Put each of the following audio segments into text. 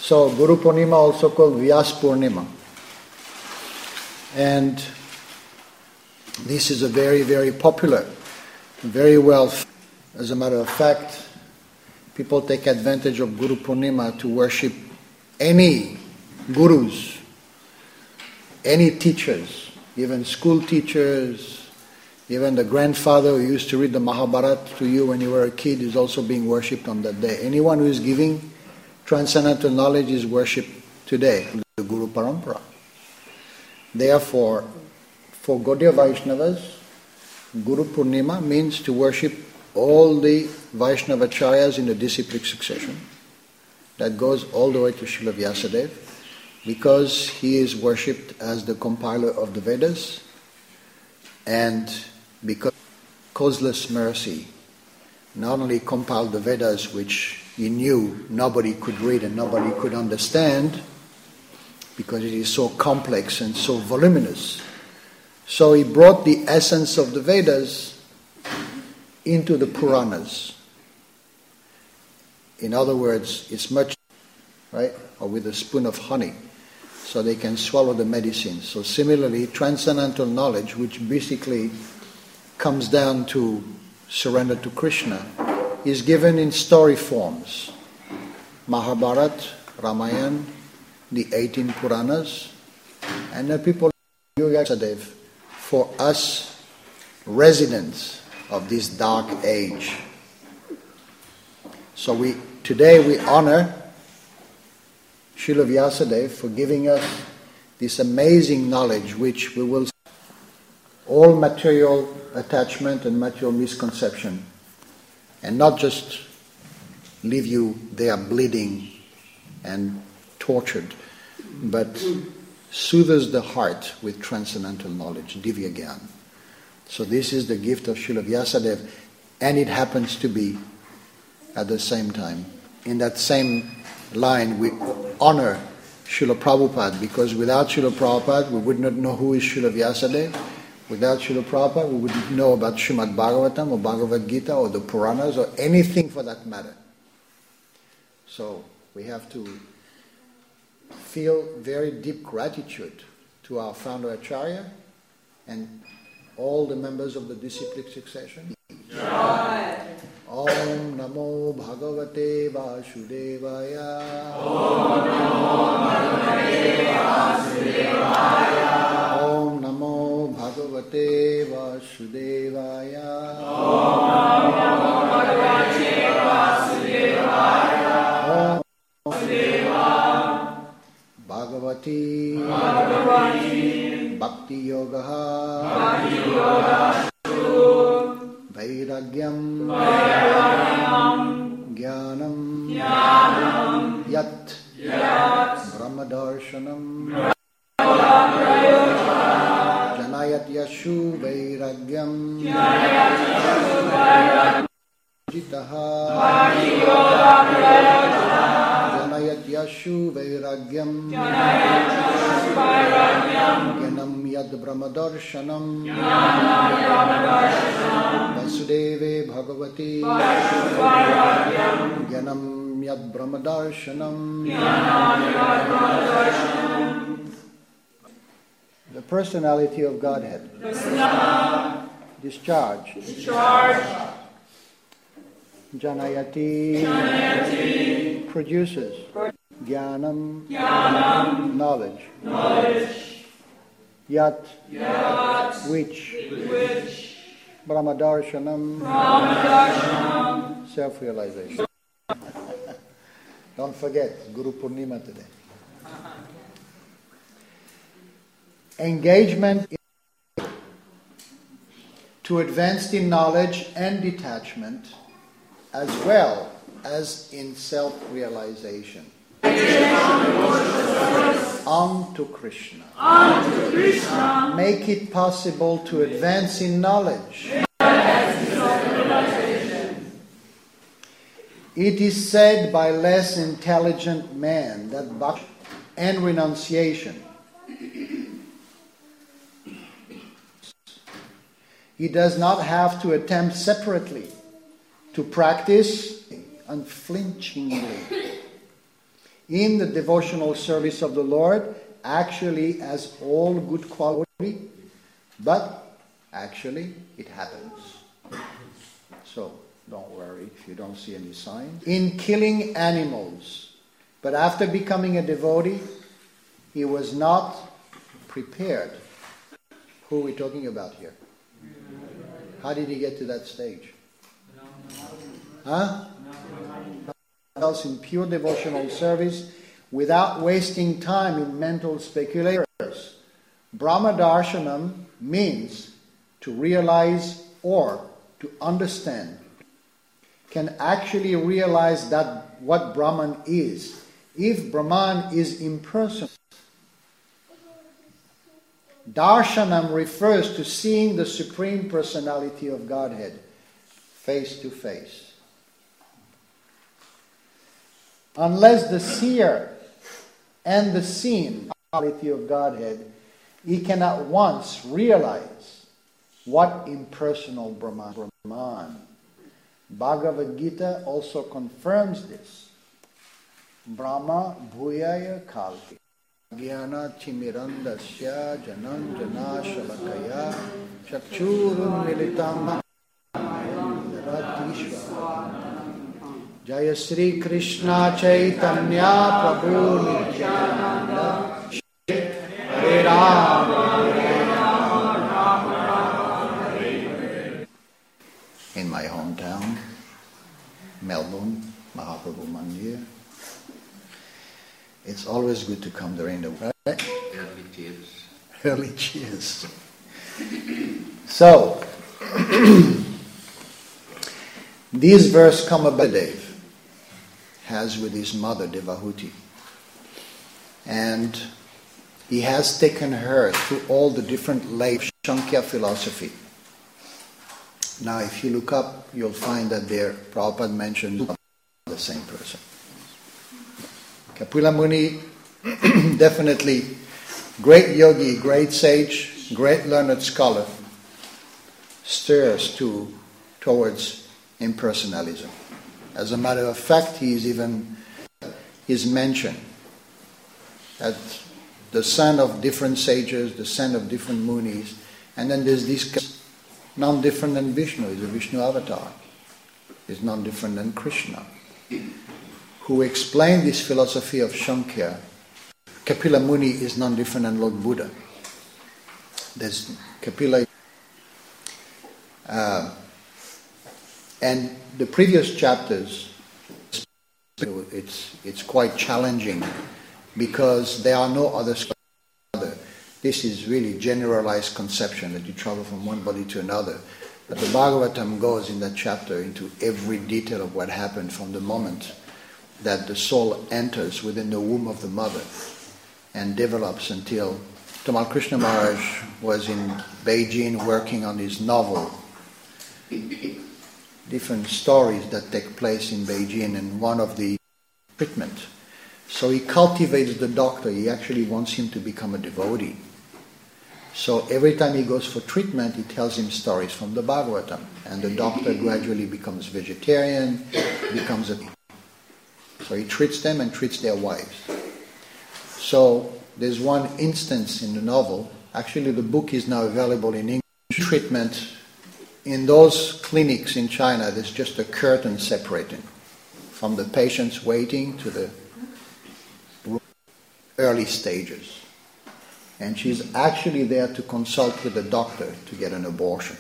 So Guru Purnima also called Vyas Purnima. And this is a very, very popular, very well. As a matter of fact, people take advantage of Guru Purnima to worship any gurus, any teachers, even school teachers, even the grandfather who used to read the Mahabharata to you when you were a kid is also being worshipped on that day. Anyone who is giving transcendental knowledge is worshipped today, the Guru Parampara. Therefore, for Gaudiya Vaishnavas, Guru Purnima means to worship all the Vaishnavacharyas in the disciplic succession. That goes all the way to Srila Vyasadeva, because he is worshipped as the compiler of the Vedas, and because causeless mercy not only compiled the Vedas, which he knew nobody could read and nobody could understand, because it is so complex and so voluminous. So he brought the essence of the Vedas into the Puranas. In other words, it's much, right? Or with a spoon of honey, so they can swallow the medicine. So similarly, transcendental knowledge, which basically comes down to surrender to Krishna, is given in story forms. Mahabharata, Ramayana, the 18 Puranas, and the people Vyasadeva, for us residents of this dark age. So today we honor Srila Vyasadeva for giving us this amazing knowledge, which we will all material attachment and material misconception, and not just leave you there bleeding and tortured, but soothes the heart with transcendental knowledge, Divya Gyan. So this is the gift of Srila Vyasadeva, and it happens to be at the same time. In that same line, we honor Srila Prabhupada, because without Srila Prabhupada, we would not know who is Srila Vyasadeva. Without Srila Prabhupada, we wouldn't know about Srimad Bhagavatam or Bhagavad Gita or the Puranas or anything for that matter. So we have to feel very deep gratitude to our founder Acharya and all the members of the disciplic succession. Om Namo Bhagavate Vasudevaya. Om Namo Bhagavate Vasudevaya. Om Namo Bhagavate Vasudevaya. Om Namo Bhagavate Vasudevaya. Om Vasudeva. Bhagavati. Bhakti Yoga. Vairagyam, Jnanam, Yat, Brahmadarshanam, Janayat Yashu Vairagyam, Jitaha, Janayat Yashu Vairagyam, Jnanam Yad Brahmadarshanam, Vasudeve Bhagavati, Jnanam Yad Brahmadarshanam. The personality of Godhead. Discharge. Janayati. Produces. Jnanam. Knowledge. Yat. Which. Brahmadarshanam. Self-realization. Don't forget, Guru Purnima today. Engagement to advance in knowledge and detachment, as well as in self-realization. Unto Krishna. Make it possible to advance in knowledge. It is said by less intelligent men that bhakti and renunciation, he does not have to attempt separately to practice unflinchingly. in the devotional service of the Lord actually has all good quality, but actually it happens. So don't worry if you don't see any signs. In killing animals, but after becoming a devotee, he was not prepared. Who are we talking about here? How did he get to that stage? Huh? Else in pure devotional service, without wasting time in mental speculations. Brahma Darshanam means to realize or to understand. Can actually realize that what Brahman is. If Brahman is impersonal, Darshanam refers to seeing the Supreme Personality of Godhead face to face. Unless the seer and the seen personality of Godhead, he cannot once realize what impersonal Brahman. Bhagavad Gita also confirms this. Brahma bhuyaya kalpi. Jnana chimirandasya jananjana shalakaya chakchurun militam ratishva. Jaya Sri Krishna Chaitanya Prabhu Nityananda Hare Rama in my hometown, Melbourne, Mahaprabhu Mandir. It's always good to come during the week. Right? Early cheers. Early cheers. So, this verse Kamabadev has with his mother Devahuti. And he has taken her through all the different layers of Sankhya philosophy. Now, if you look up, you'll find that there, Prabhupada mentioned the same person. Kapila Muni, definitely great yogi, great sage, great learned scholar, stirs towards impersonalism. As a matter of fact, he is mentioned as the son of different sages, the son of different munis, and then there's this none different than Vishnu. He's a Vishnu avatar. He's none different than Krishna, who explained this philosophy of Sankhya. Kapila Muni is none different than Lord Buddha. There's Kapila. And the previous chapters, it's quite challenging because there are no other. This is really generalized conception that you travel from one body to another. But the Bhagavatam goes in that chapter into every detail of what happened from the moment that the soul enters within the womb of the mother and develops until Tamal Krishna Maharaj was in Beijing working on his novel. Different stories that take place in Beijing and one of the treatment. So he cultivates the doctor. He actually wants him to become a devotee. So every time he goes for treatment, he tells him stories from the Bhagavatam. And the doctor gradually becomes vegetarian, becomes a... So he treats them and treats their wives. So there's one instance in the novel. Actually, the book is now available in English. Treatment in those clinics in China, there's just a curtain separating from the patients waiting to the early stages. And she's actually there to consult with the doctor to get an abortion.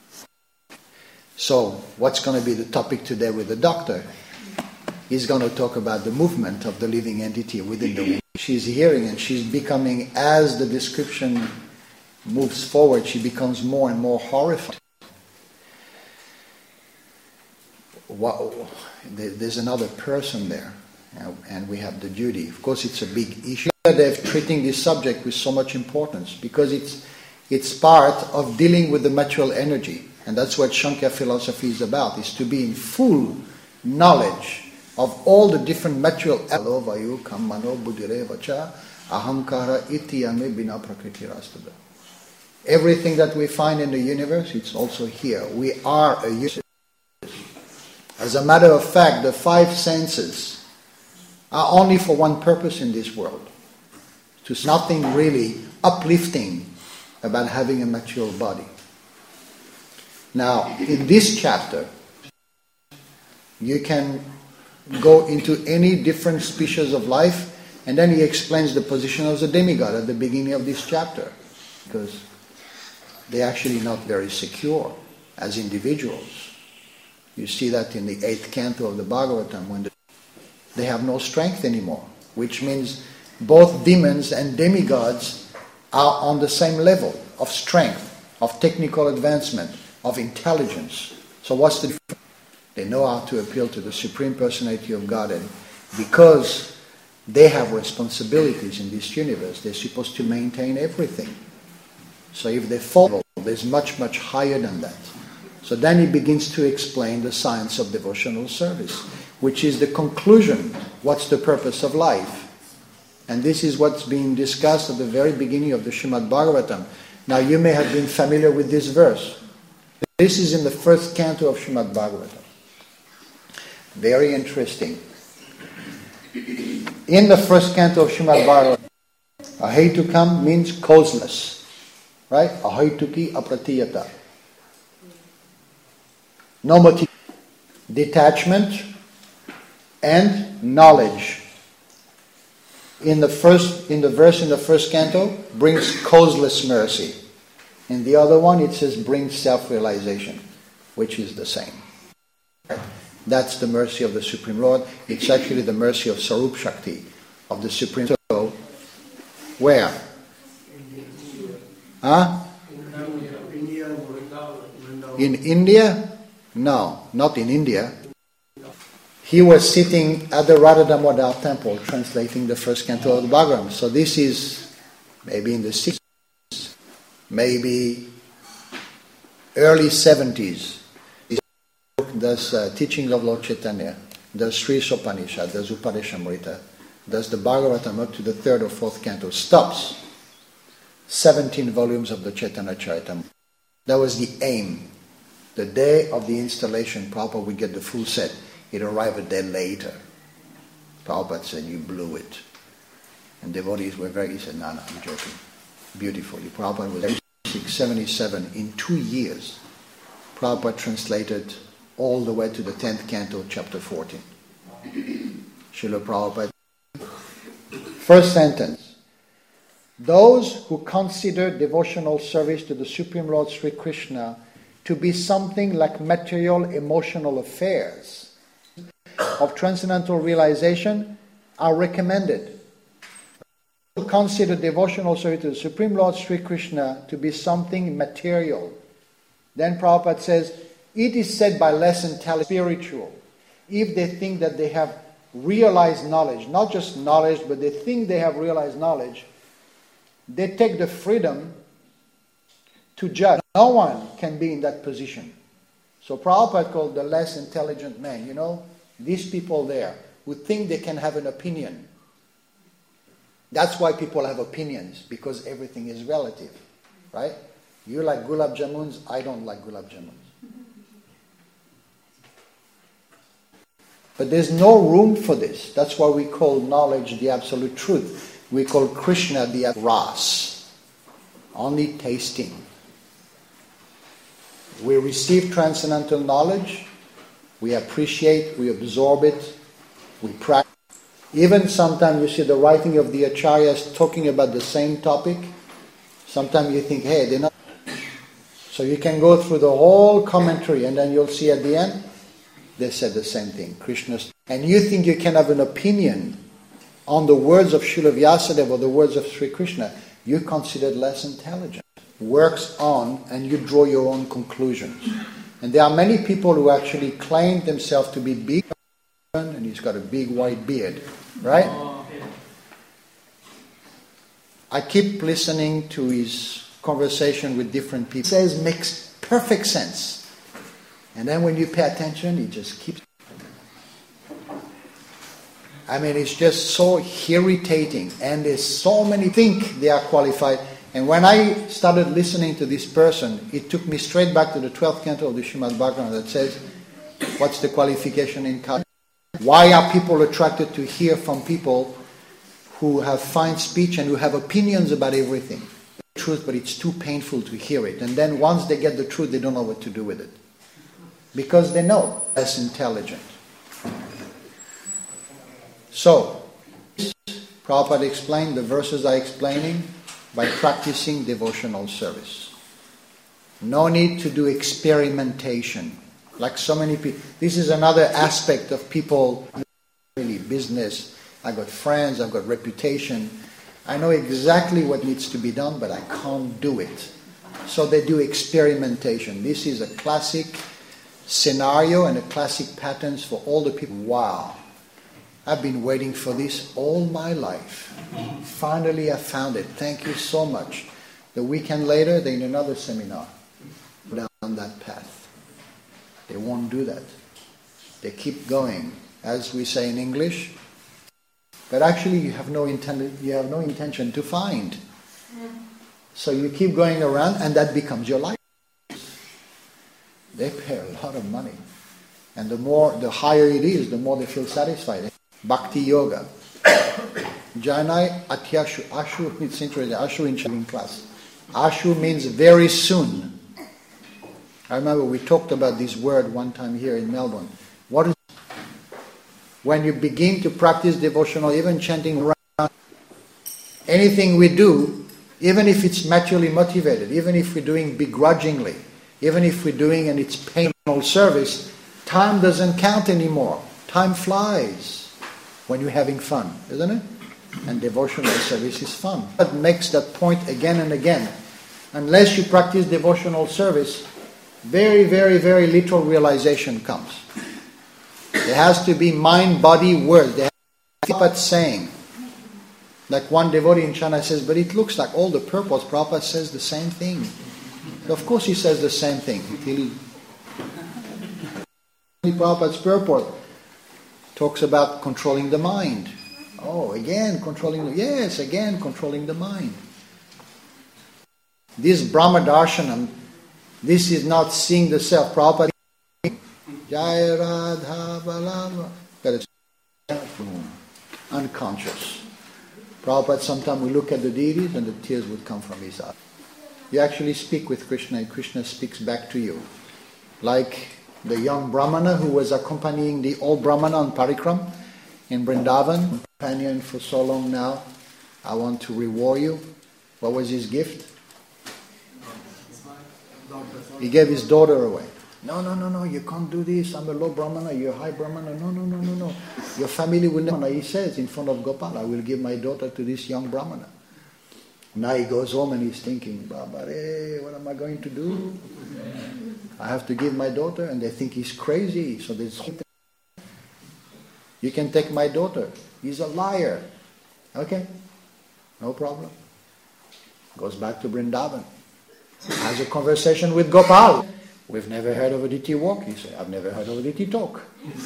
So what's going to be the topic today with the doctor? He's going to talk about the movement of the living entity within the womb. She's hearing and she's becoming, as the description moves forward, she becomes more and more horrified. Wow, there's another person there, and we have the duty. Of course, it's a big issue. They're treating this subject with so much importance because it's part of dealing with the material energy, and that's what Sankhya philosophy is about: is to be in full knowledge of all the different material. Everything that we find in the universe, it's also here. We are a universe. As a matter of fact, the five senses are only for one purpose in this world. There's nothing really uplifting about having a material body. Now, in this chapter, you can go into any different species of life, and then he explains the position of the demigod at the beginning of this chapter, because they're actually not very secure as individuals. You see that in the 8th canto of the Bhagavatam, when they have no strength anymore, which means both demons and demigods are on the same level of strength, of technical advancement, of intelligence. So what's the difference? They know how to appeal to the Supreme Personality of Godhead. Because they have responsibilities in this universe, they're supposed to maintain everything. So if they fall, there's much, much higher than that. So then he begins to explain the science of devotional service, which is the conclusion. What's the purpose of life? And this is what's being discussed at the very beginning of the Srimad Bhagavatam. Now you may have been familiar with this verse. This is in the 1st canto of Srimad Bhagavatam. Very interesting. In the 1st canto of Srimad Bhagavatam, Ahetukam means causeless. Right? Ahetuki apratiyata. No motive. Detachment and knowledge. In the verse in the 1st canto, brings causeless mercy. In the other one, it says brings self-realization, which is the same. Right? That's the mercy of the Supreme Lord. It's actually the mercy of Sarup Shakti, of the Supreme Lord. Where? Huh? In India? No, not in India. He was sitting at the Radha Damodar temple translating the 1st canto of the Bhagavatam. So this is maybe in the 60s, maybe early 70s. Does teaching of Lord Chaitanya, does Sri Sopanishad, does Upadeshamrita, does the Bhagavatam up to the 3rd or 4th canto, stops 17 volumes of the Chaitanya Charitamrita. That was the aim. The day of the installation, Prabhupada would get the full set. It arrived a day later. Prabhupada said, you blew it. And devotees were he said, no, I'm joking. Beautifully. Prabhupada was 76, 77. In 2 years, Prabhupada translated all the way to the 10th canto, chapter 14. Srila Prabhupada. First sentence. Those who consider devotional service to the Supreme Lord Sri Krishna to be something like material emotional affairs of transcendental realization are recommended. Who consider devotional service to the Supreme Lord Sri Krishna to be something material. Then Prabhupada says, it is said by less intelligent spiritual, if they think that they have realized knowledge, not just knowledge, but they think they have realized knowledge, they take the freedom to judge. No one can be in that position. So Prabhupada called the less intelligent men, these people there who think they can have an opinion. That's why people have opinions, because everything is relative, right? You like gulab jamuns, I don't like gulab jamuns. But there's no room for this. That's why we call knowledge the absolute truth. We call Krishna the ras, only tasting. We receive transcendental knowledge, we appreciate, we absorb it, we practice. Even sometimes you see the writing of the acharyas talking about the same topic. Sometimes you think, hey, they're not. So you can go through the whole commentary and then you'll see at the end, they said the same thing, Krishna's. And you think you can have an opinion on the words of Srila Vyasadeva or the words of Sri Krishna, you're considered less intelligent. Works on and you draw your own conclusions. And there are many people who actually claim themselves to be big, and he's got a big white beard, right? I keep listening to his conversation with different people. He says makes perfect sense. And then when you pay attention, he just keeps. I mean, it's just so irritating. And there's so many think they are qualified. And when I started listening to this person, it took me straight back to the 12th canto of the Srimad Bhagavatam that says, what's the qualification in Kali? Why are people attracted to hear from people who have fine speech and who have opinions about everything? The truth, but it's too painful to hear it. And then once they get the truth, they don't know what to do with it. Because they know less intelligent. So, Prabhupada explained the verses I'm explaining by practicing devotional service. No need to do experimentation. Like so many people. This is another aspect of people, really business. I've got friends, I've got reputation. I know exactly what needs to be done, but I can't do it. So they do experimentation. This is a classic scenario and a classic patterns for all the people. Wow, I've been waiting for this all my life. Finally I found it. Thank you so much. The weekend later, they're in another seminar down that path. They won't do that. They keep going, as we say in English. But actually, you have no intention to find. So you keep going around, and that becomes your life. They pay a lot of money, and the higher it is, the more they feel satisfied. Bhakti yoga, Janai Atyashu. Ashu, it's interesting. Ashu in class. Ashu means very soon. I remember we talked about this word one time here in Melbourne. What is when you begin to practice devotional, even chanting around, anything we do, even if it's naturally motivated, even if we're doing begrudgingly, even if we're doing and it's painful service, time doesn't count anymore. Time flies when you're having fun, isn't it? And devotional service is fun. That makes that point again and again. Unless you practice devotional service, very, very, very little realization comes. There has to be mind, body, words. There has to be Prabhupada saying. Like one devotee in China says, but it looks like all the purports, Prabhupada says the same thing. So of course he says the same thing. Prabhupada's purport talks about controlling the mind. Oh, again, controlling the mind. This Brahma Darshanam, this is not seeing the self. Prabhupada Jai Radha Balava. That is unconscious. Prabhupada, sometimes we look at the deities and the tears would come from his eyes. You actually speak with Krishna and Krishna speaks back to you. Like the young Brahmana who was accompanying the old Brahmana on Parikram in Vrindavan. Companion for so long now. I want to reward you. What was his gift? He gave his daughter away. No, you can't do this. I'm a low Brahmana, you're a high Brahmana. No. Your family will never. He says in front of Gopal, I will give my daughter to this young Brahmana. Now he goes home and he's thinking, Babare, what am I going to do? I have to give my daughter, and they think he's crazy. So they say, you can take my daughter. He's a liar. Okay, no problem. Goes back to Vrindavan. Has a conversation with Gopal. We've never heard of Aditi walk. He said, I've never heard of Aditi talk.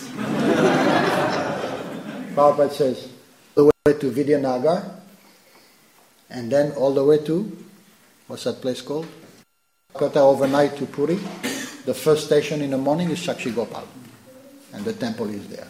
Prabhupada says, all the way to Vidyanagar, and then all the way to, what's that place called? Kolkata overnight to Puri. The first station in the morning is Sakshi Gopal. And the temple is there.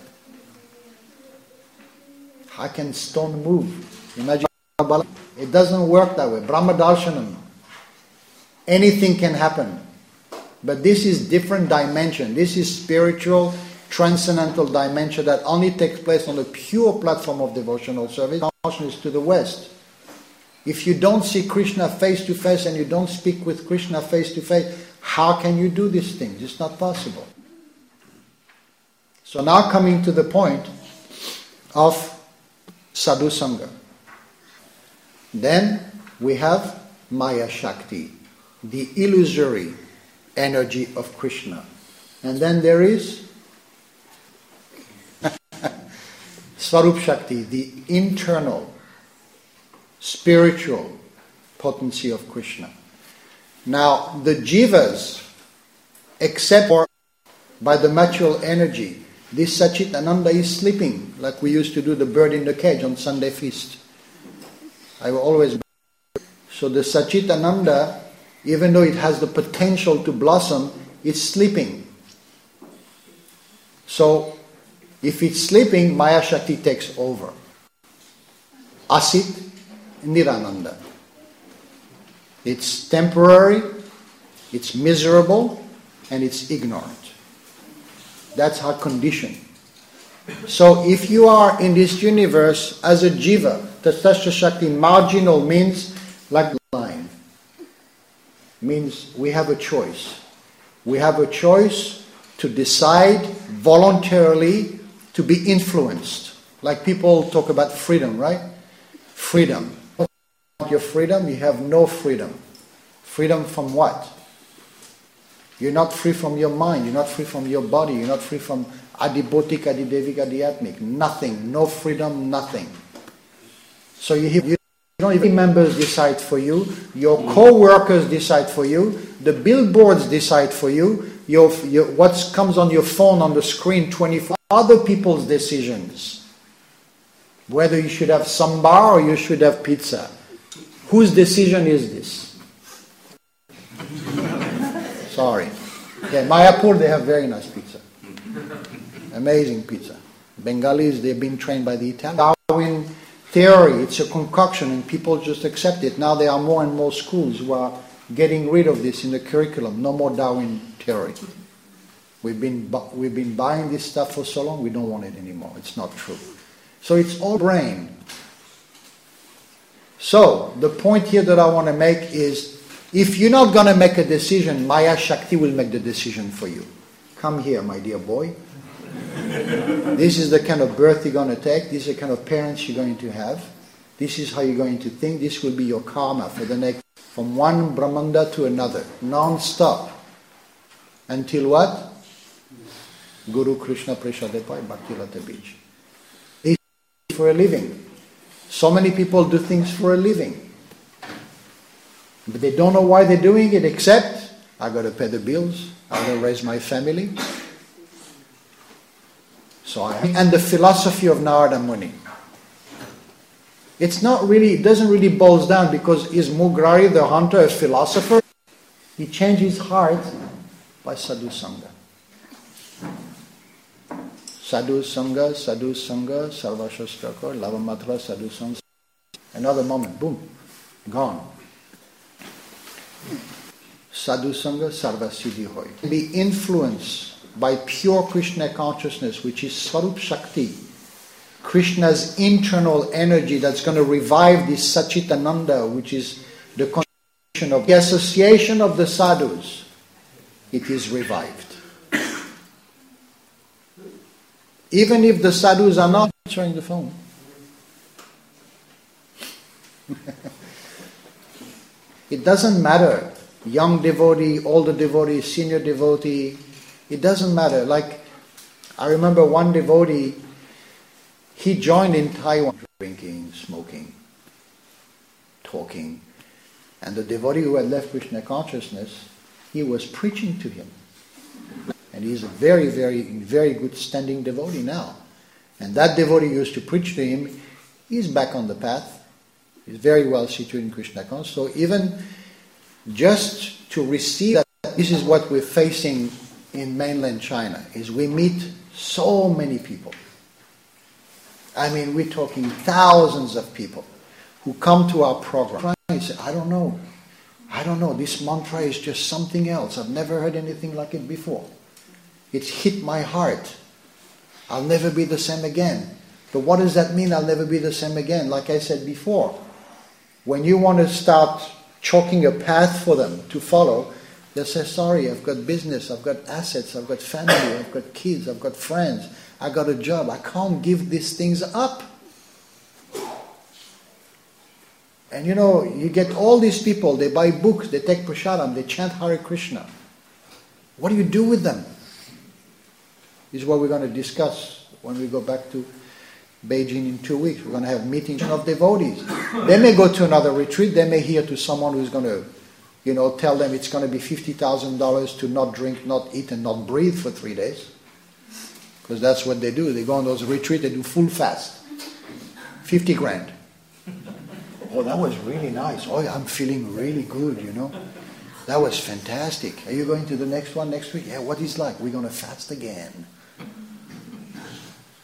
How can stone move? Imagine, it doesn't work that way. Brahma Darshanam. Anything can happen. But this is different dimension. This is spiritual, transcendental dimension that only takes place on the pure platform of devotional service. Devotion is to the West. If you don't see Krishna face to face and you don't speak with Krishna face to face, how can you do these things? It's not possible. So now coming to the point of Sadhu Sangha. Then we have Maya Shakti, the illusory energy of Krishna. And then there is Swarup Shakti, the internal, spiritual potency of Krishna. Now, the jivas, except for by the material energy, this Sachit Ananda is sleeping, like we used to do the bird in the cage on Sunday feast. I will always. So the Sachit Ananda, even though it has the potential to blossom, it's sleeping. So If it's sleeping, Maya Shakti takes over. Asit Nirananda. It's temporary, it's miserable, and it's ignorant. That's our condition. So if you are in this universe as a jiva, Tatasya Shakti, marginal means like line. Means we have a choice. We have a choice to decide voluntarily to be influenced. Like people talk about freedom, right? Freedom. Your freedom, you have no freedom. Freedom from what? You're not free from your mind, you're not free from your body, you're not free from adibhotik, adidevik, adhyatmik. Nothing. No freedom, nothing. So you don't even members decide for you, your co-workers decide for you, the billboards decide for you, your what comes on your phone on the screen, 24 other people's decisions. Whether you should have sambar or you should have pizza. Whose decision is this? Sorry. Yeah, Mayapur, they have very nice pizza. Amazing pizza. Bengalis, they've been trained by the Italians. Darwin theory, it's a concoction and people just accept it. Now there are more and more schools who are getting rid of this in the curriculum. No more Darwin theory. We've been buying this stuff for so long, we don't want it anymore. It's not true. So it's all brain. So the point here that I want to make is, if you're not going to make a decision, Maya Shakti will make the decision for you. Come here, my dear boy. This is the kind of birth you're going to take. This is the kind of parents you're going to have. This is how you're going to think. This will be your karma for the next, from one Brahmanda to another, non-stop. Until what? Guru Krishna Prasadapai Bhakti Lata Bij. This is for a living. So many people do things for a living. But they don't know why they're doing it, except, I got to pay the bills, I got to raise my family. And the philosophy of Narada Muni. It's not really, it doesn't really boil down, because is Mugrari the hunter a philosopher? He changed his heart by sadhu sangha. Sadhu sangha, sarva shastrakar, lavamatra, sadhu sangha. Another moment, boom, gone. Sadhu sangha, sarva siddhi hoy. Be influenced by pure Krishna consciousness, which is Swarup Shakti, Krishna's internal energy that's going to revive this Sachitananda, which is the condition of the association of the sadhus. It is revived. Even if the sadhus are not answering the phone. It doesn't matter. Young devotee, older devotee, senior devotee. It doesn't matter. Like, I remember one devotee, he joined in Taiwan, drinking, smoking, talking. And the devotee who had left Krishna consciousness, he was preaching to him. And he's a very, very, very good standing devotee now. And that devotee used to preach to him. He's back on the path. He's very well situated in Krishna consciousness. So even just to receive that, this is what we're facing in mainland China, is we meet so many people. I mean, we're talking thousands of people who come to our program and say, I don't know, this mantra is just something else. I've never heard anything like it before. It's hit my heart. I'll never be the same again. But what does that mean, I'll never be the same again? Like I said before, when you want to start chalking a path for them to follow, they say, sorry, I've got business, I've got assets, I've got family, I've got kids, I've got friends, I've got a job. I can't give these things up. And you know, you get all these people, they buy books, they take prasadam, they chant Hare Krishna. What do you do with them? This is what we're going to discuss when we go back to Beijing in 2 weeks. We're going to have meetings of devotees. They may go to another retreat, they may hear to someone who's going to, tell them it's going to be $50,000 to not drink, not eat, and not breathe for 3 days. Because that's what they do. They go on those retreats, they do full fast. 50 grand. Oh, that was really nice. Oh, I'm feeling really good, That was fantastic. Are you going to the next one next week? Yeah, what is like? We're going to fast again.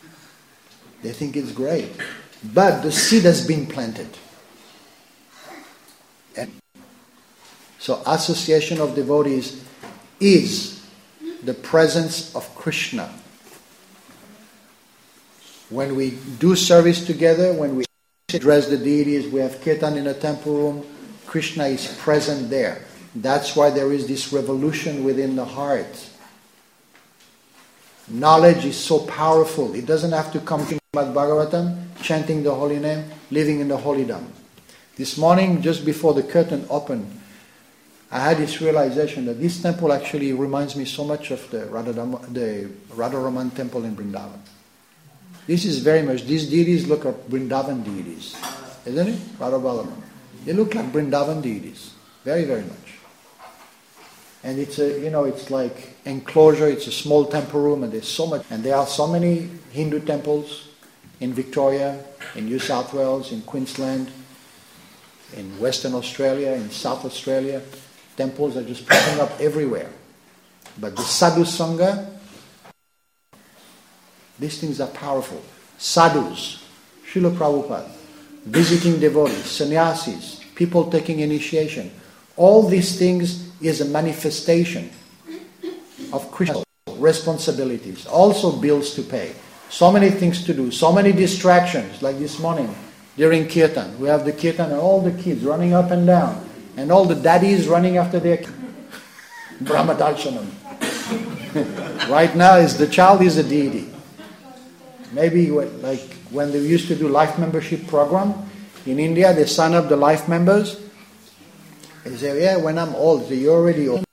They think it's great. But the seed has been planted. And so association of devotees is the presence of Krishna. When we do service together, when we address the deities, we have kirtan in a temple room, Krishna is present there. That's why there is this revolution within the heart. Knowledge is so powerful. It doesn't have to come to Srimad Bhagavatam, chanting the holy name, living in the holidom. This morning, just before the curtain opened, I had this realization that this temple actually reminds me so much of the Radharaman temple in Vrindavan. This is very much, these deities look like Vrindavan deities, isn't it? Radha Balaram. They look like Vrindavan deities, very, very much. And it's it's like enclosure, it's a small temple room, and there's so much, and there are so many Hindu temples in Victoria, in New South Wales, in Queensland, in Western Australia, in South Australia. Temples are just popping up everywhere. But the Sadhu Sangha, these things are powerful. Sadhus, Srila Prabhupada, visiting devotees, sannyasis, people taking initiation. All these things is a manifestation of Krishna's responsibilities. Also bills to pay. So many things to do. So many distractions. Like this morning during Kirtan. We have the Kirtan and all the kids running up and down. And all the daddies running after their Brahmadarshanam. Right now the child is a deity. Maybe like when they used to do life membership program in India, they sign up the life members. They say, yeah, when I'm old, so you're already old.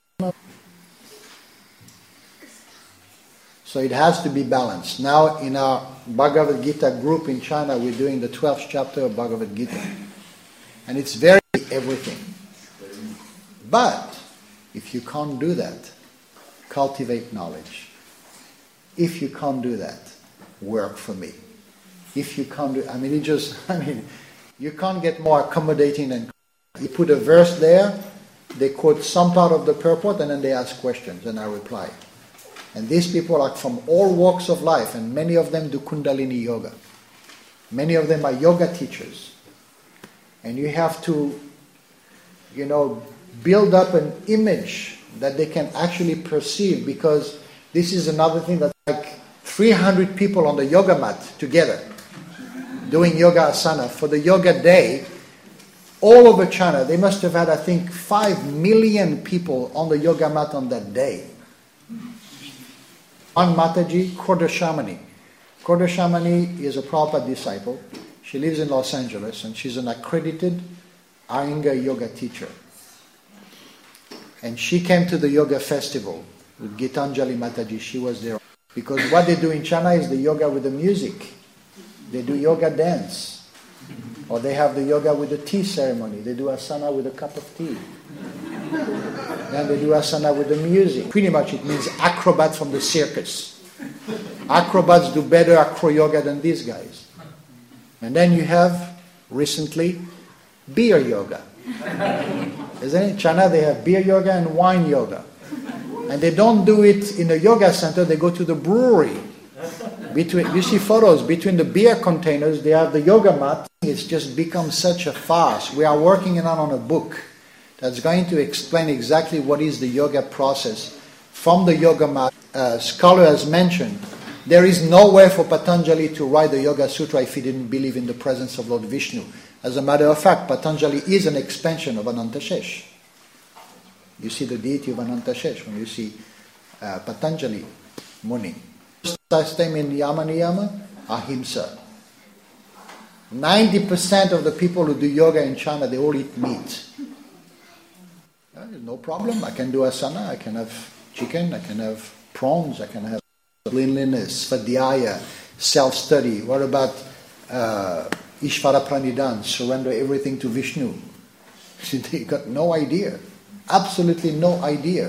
So it has to be balanced. Now in our Bhagavad Gita group in China, we're doing the 12th chapter of Bhagavad Gita. And it's very everything. But if you can't do that, cultivate knowledge. If you can't do that, work for me. If you can't do, you can't get more accommodating than. You put a verse there, they quote some part of the purport, and then they ask questions, and I reply. And these people are from all walks of life, and many of them do Kundalini Yoga. Many of them are yoga teachers. And you have to, build up an image that they can actually perceive, because this is another thing that's like 300 people on the yoga mat together doing yoga asana for the yoga day. All over China, they must have had, I think, 5 million people on the yoga mat on that day. One Mataji, Krodashamani. Krodashamani is a Prabhupada disciple. She lives in Los Angeles, and she's an accredited Iyengar yoga teacher. And she came to the yoga festival with Gitanjali Mataji. She was there. Because what they do in China is the yoga with the music. They do yoga dance. Or they have the yoga with the tea ceremony. They do asana with a cup of tea. Then they do asana with the music. Pretty much it means acrobat from the circus. Acrobats do better acro yoga than these guys. And then you have, recently, beer yoga. Isn't it? In China they have beer yoga and wine yoga. And they don't do it in a yoga center, they go to the brewery. You see photos, between the beer containers, they have the yoga mat. It's just become such a farce. We are working on a book that's going to explain exactly what is the yoga process from the yoga mat. Scholar has mentioned, there is no way for Patanjali to write the Yoga Sutra if he didn't believe in the presence of Lord Vishnu. As a matter of fact, Patanjali is an expansion of Anantashesh. You see the deity of Anantashesh when you see Patanjali Muni. System in Yama Niyama, Ahimsa. 90% of the people who do yoga in China, they all eat meat. No problem. I can do asana, I can have chicken, I can have prawns, I can have cleanliness, svadhyaya, self-study. What about Ishvara Pranidhan, surrender everything to Vishnu? They got no idea. Absolutely no idea.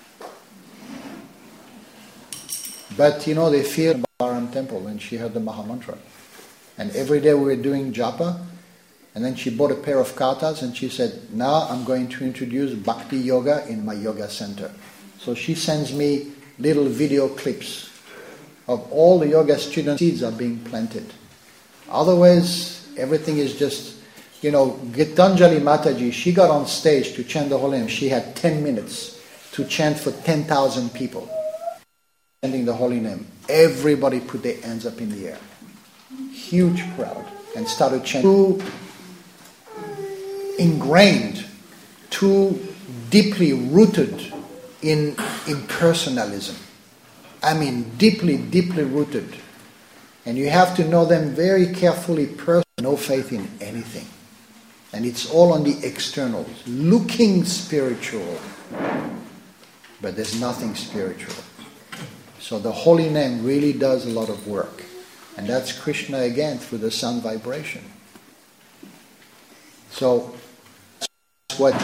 But they feared the Balaram temple when she heard the Mahamantra. And every day we were doing japa, and then she bought a pair of katas and she said, now I'm going to introduce Bhakti Yoga in my yoga center. So she sends me little video clips of all the yoga students. Seeds are being planted. Otherwise, everything is just, Gitanjali Mataji, she got on stage to chant the holy name. She had 10 minutes to chant for 10,000 people. Chanting the holy name. Everybody put their hands up in the air. Huge crowd. And started chanting. Too ingrained, too deeply rooted in impersonalism. I mean, deeply, deeply rooted. And you have to know them very carefully, no faith in anything. And it's all on the externals, looking spiritual, but there's nothing spiritual. So the holy name really does a lot of work. And that's Krishna again through the sound vibration. So, what,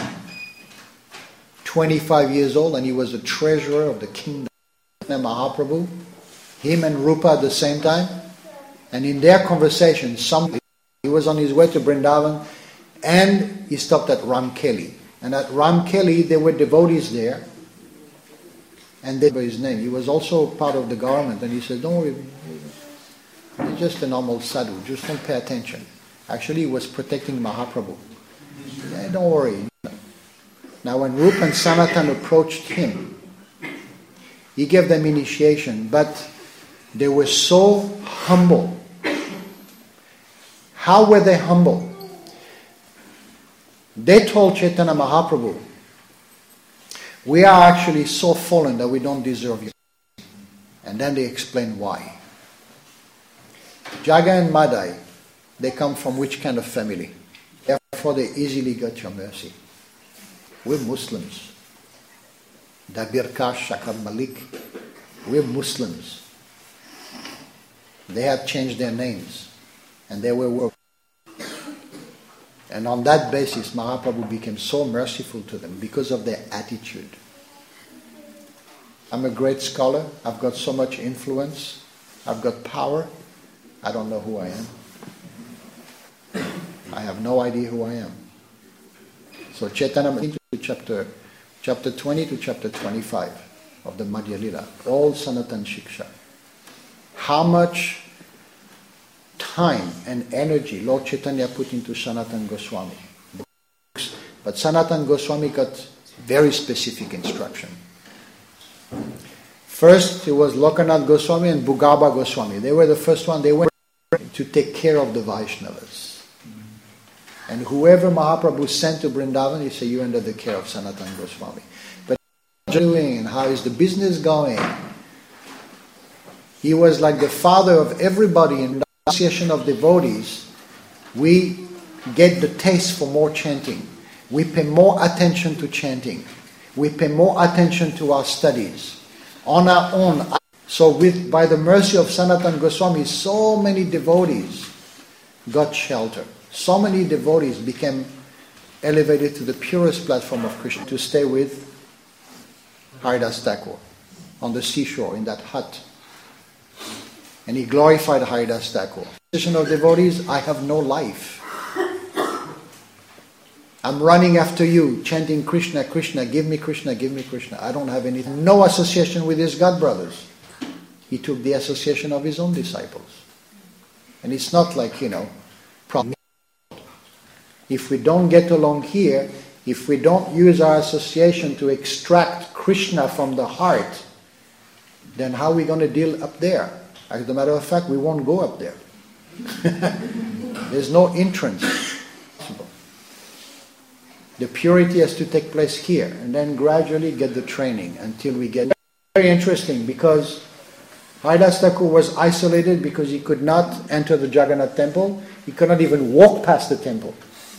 25 years old, and he was a treasurer of the kingdom of Mahaprabhu, him and Rupa at the same time. And in their conversation, he was on his way to Vrindavan, and he stopped at Ramkeli. And at Ramkeli, there were devotees there. And they were his name. He was also part of the government. And he said, don't worry, he's just a normal sadhu. Just don't pay attention. Actually, he was protecting Mahaprabhu. Yeah, don't worry. Now, when Rupa and Sanatan approached him, he gave them initiation. But they were so humble. How were they humble? They told Chaitanya Mahaprabhu, we are actually so fallen that we don't deserve you. And then they explained why. Jaga and Madai, they come from which kind of family? Therefore they easily got your mercy. We're Muslims. Dabir Kash, Shakar Malik, we're Muslims. They had changed their names. And they were. And on that basis, Mahaprabhu became so merciful to them because of their attitude. I'm a great scholar. I've got so much influence. I've got power. I don't know who I am. I have no idea who I am. So Chaitanya, into chapter 20 to chapter 25 of the Madhya Lila, all Sanatan Shiksha. How much time and energy Lord Chaitanya put into Sanatan Goswami. But Sanatan Goswami got very specific instruction. First, it was Lokanath Goswami and Bhugaba Goswami. They were the first one. They were to take care of the Vaishnavas. And whoever Mahaprabhu sent to Vrindavan, he said, you under the care of Sanatan Goswami. But doing, how is the business going? He was like the father of everybody in the association of devotees. We get the taste for more chanting. We pay more attention to chanting. We pay more attention to our studies. On our own. So by the mercy of Sanatan Goswami, so many devotees got shelter. So many devotees became elevated to the purest platform of Krishna to stay with Haridas Thakur on the seashore in that hut. And he glorified Haridas Thakur. Position of devotees, I have no life. I'm running after you, chanting Krishna, Krishna, give me Krishna, give me Krishna. I don't have anything. No association with his God brothers. He took the association of his own disciples. And it's not like, problem. If we don't get along here, if we don't use our association to extract Krishna from the heart, then how are we going to deal up there? As a matter of fact, we won't go up there. There's no entrance. The purity has to take place here, and then gradually get the training until we get... Very interesting, because Haridas Thakur was isolated because he could not enter the Jagannath temple. He could not even walk past the temple.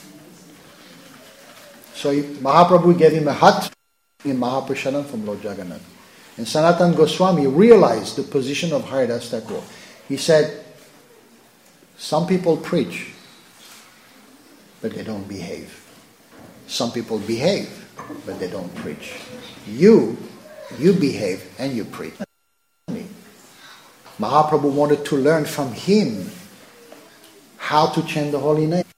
So Mahaprabhu gave him a hut in Mahaprashadam from Lord Jagannath. And Sanatan Goswami realized the position of Haridas Thakur. He said, some people preach, but they don't behave. Some people behave, but they don't preach. You behave and you preach. Mahaprabhu wanted to learn from him how to chant the holy name.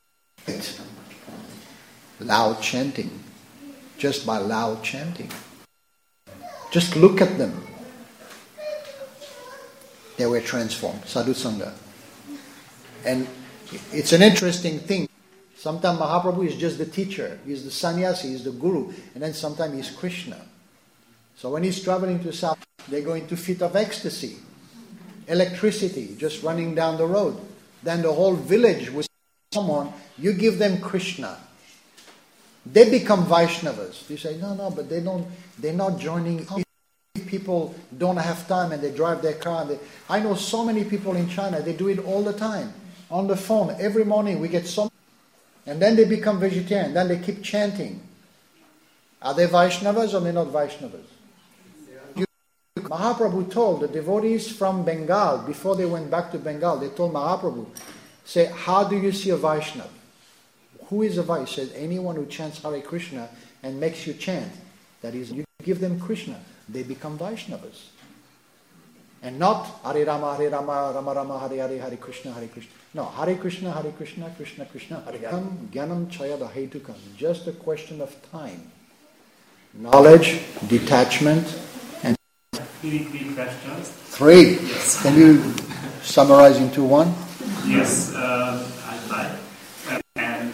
Loud chanting. Just by loud chanting. Just look at them. They were transformed. Sadhu Sangha. And It's an interesting thing. Sometimes Mahaprabhu is just the teacher, he's the sannyasi, he's the guru, and then sometimes he's Krishna. So when he's traveling to South, they go into fit of ecstasy, electricity just running down the road. Then the whole village with someone, you give them Krishna. They become Vaishnavas. You say, no, but they're not joining. People don't have time and they drive their car. I know so many people in China, they do it all the time. On the phone, every morning we get so. And then they become vegetarian, then they keep chanting. Are they Vaishnavas or they're not Vaishnavas? Mahaprabhu told the devotees from Bengal, before they went back to Bengal, they told Mahaprabhu, say, how do you see a Vaishnava? Who is a Vaishnava? He said, anyone who chants Hare Krishna and makes you chant, that is, you give them Krishna, they become Vaishnavas. And not Hare Rama, Rama Rama, Hare Hare, Hare Krishna, Hare Krishna. No, Hare Krishna, Krishna Krishna, Hare Hare. Gyanam Chayada Hetukam. Just a question of time. Knowledge, detachment, and... Three questions. Three? Yes. Can you summarize into one? Yes, I try. And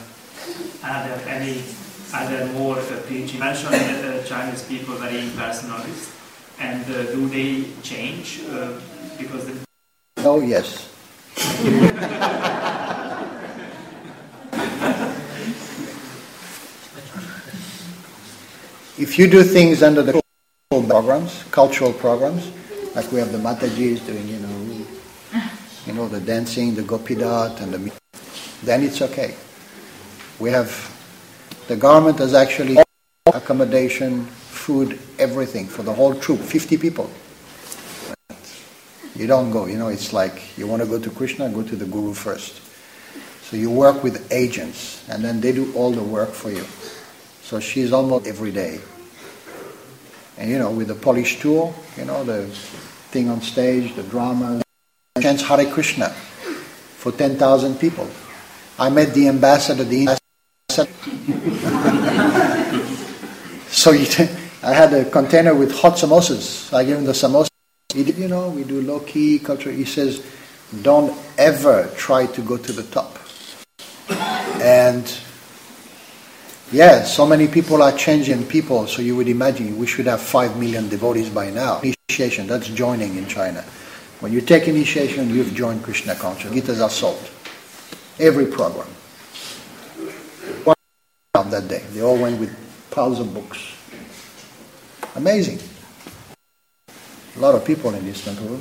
are there more preaching? You mentioned Chinese people very impersonalist. And do they change because they... Oh, yes. If you do things under the cultural programs, like we have the Matajis doing, the dancing, the Gopidat, and then it's okay. We have, the government has actually accommodation, food, everything for the whole troop, 50 people. You don't go, it's like you want to go to Krishna, go to the Guru first. So you work with agents, and then they do all the work for you. So she's almost every day. And with the Polish tour, the thing on stage, the drama, chants Hare Krishna for 10,000 people. I met the ambassador, so I had a container with hot samosas. I gave him the samosas. He did, we do low-key culture. He says, don't ever try to go to the top. And so many people are changing people, so you would imagine we should have 5 million devotees by now. Initiation, that's joining in China. When you take initiation, you've joined Krishna consciousness. Gitas are sold. Every program. One that day. They all went with piles of books. Amazing. A lot of people in this temple.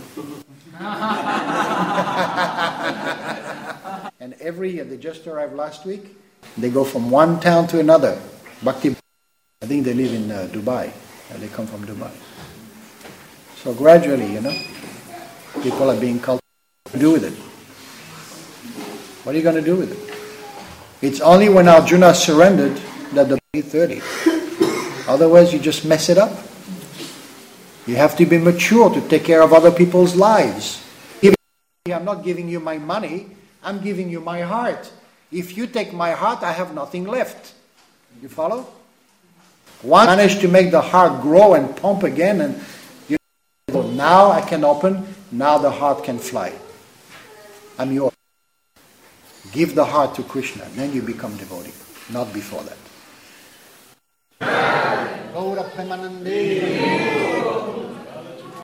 And every year, they just arrived last week, they go from one town to another. Bhakti, I think they live in Dubai. They come from Dubai. So gradually, people are being cultivated. What do you do with it? What are you going to do with it? It's only when Arjuna surrendered that the 30. Otherwise, you just mess it up. You have to be mature to take care of other people's lives. I'm not giving you my money, I'm giving you my heart. If you take my heart, I have nothing left. You follow? Once I managed to make the heart grow and pump again, and now I can open, now the heart can fly. I'm yours. Give the heart to Krishna, then you become devotee, not before that.